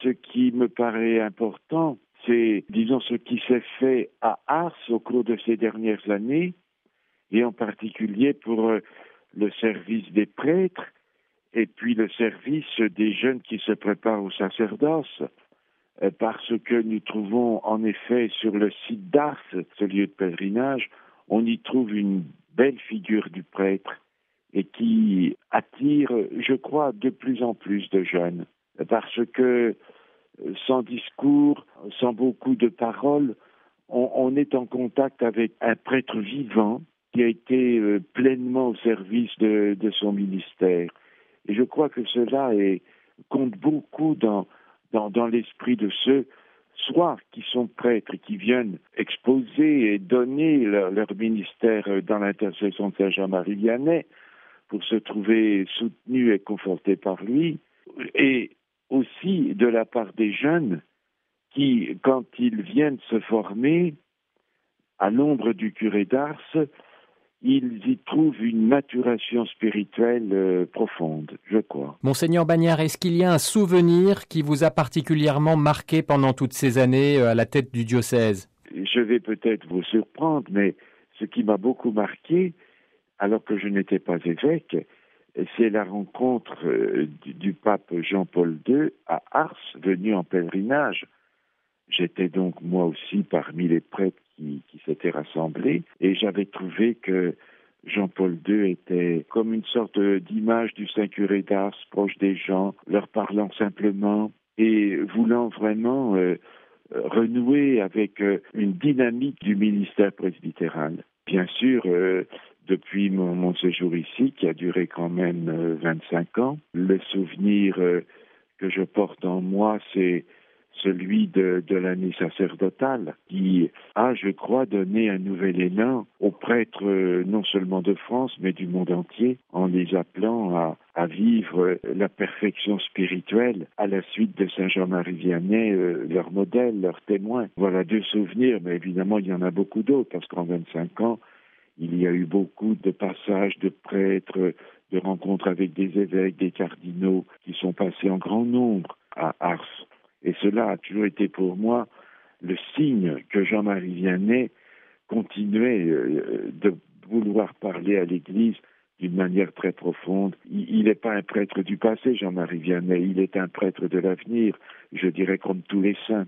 ce qui me paraît important, c'est, disons, ce qui s'est fait à Ars au cours de ces dernières années, et en particulier pour le service des prêtres, et puis le service des jeunes qui se préparent au sacerdoce, parce que nous trouvons en effet sur le site d'Ars, ce lieu de pèlerinage, on y trouve une belle figure du prêtre et qui attire, je crois, de plus en plus de jeunes. Parce que sans discours, sans beaucoup de paroles, on est en contact avec un prêtre vivant qui a été pleinement au service de son ministère. Et je crois que cela compte beaucoup dans l'esprit de ceux, soit qui sont prêtres et qui viennent exposer et donner leur ministère dans l'intercession de Saint Jean-Marie Vianney pour se trouver soutenus et confortés par lui, et aussi de la part des jeunes qui, quand ils viennent se former à l'ombre du curé d'Ars, ils y trouvent une maturation spirituelle profonde, je crois. Monseigneur Bagnard, est-ce qu'il y a un souvenir qui vous a particulièrement marqué pendant toutes ces années à la tête du diocèse? Je vais peut-être vous surprendre, mais ce qui m'a beaucoup marqué, alors que je n'étais pas évêque, c'est la rencontre du pape Jean-Paul II à Ars, venu en pèlerinage. J'étais donc moi aussi parmi les prêtres qui s'étaient rassemblés, et j'avais trouvé que Jean-Paul II était comme une sorte d'image du Saint Curé d'Ars, proche des gens, leur parlant simplement et voulant vraiment renouer avec une dynamique du ministère presbytéral. Bien sûr, depuis mon séjour ici, qui a duré quand même 25 ans, le souvenir que je porte en moi, c'est celui de l'année sacerdotale, qui a, je crois, donné un nouvel élan aux prêtres non seulement de France, mais du monde entier, en les appelant à vivre la perfection spirituelle à la suite de Saint Jean-Marie Vianney, leur modèle, leur témoin. Voilà 2 souvenirs, mais évidemment, il y en a beaucoup d'autres, parce qu'en 25 ans, il y a eu beaucoup de passages de prêtres, de rencontres avec des évêques, des cardinaux, qui sont passés en grand nombre à Ars. Et cela a toujours été pour moi le signe que Jean-Marie Vianney continuait de vouloir parler à l'Église d'une manière très profonde. Il n'est pas un prêtre du passé, Jean-Marie Vianney, il est un prêtre de l'avenir, je dirais comme tous les saints.